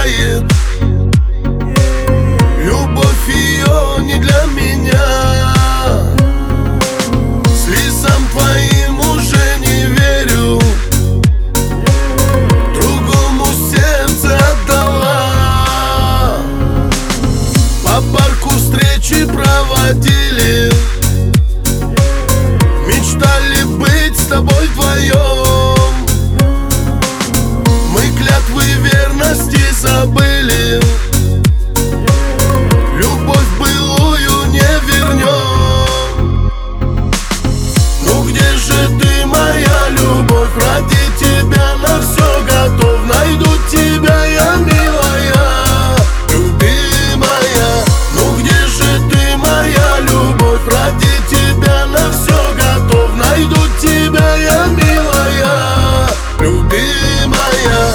знает. Любовь ее не для меня. Слезам твоим уже не верю, другому сердце отдала. По парку встречи проводили, мечтали быть с тобой вдвоем. Мы клятвы верности забыли, любовь былую не вернем. Ну где же ты, моя любовь? Ради тебя на все готов. Найду тебя я, милая, любимая. Ну где же ты, моя любовь? Ради тебя на все готов. Найду тебя я, милая, любимая.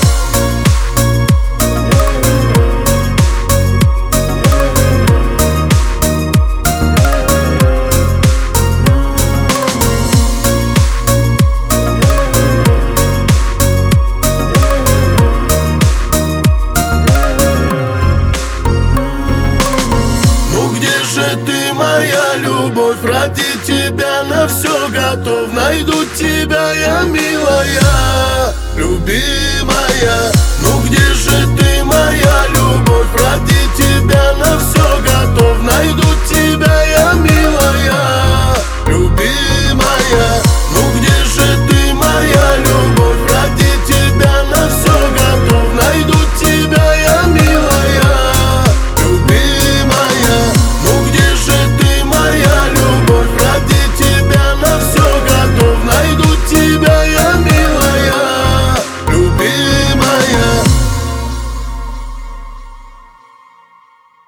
Ты моя любовь, ради тебя на все готов. Найду тебя я, милая, любимая.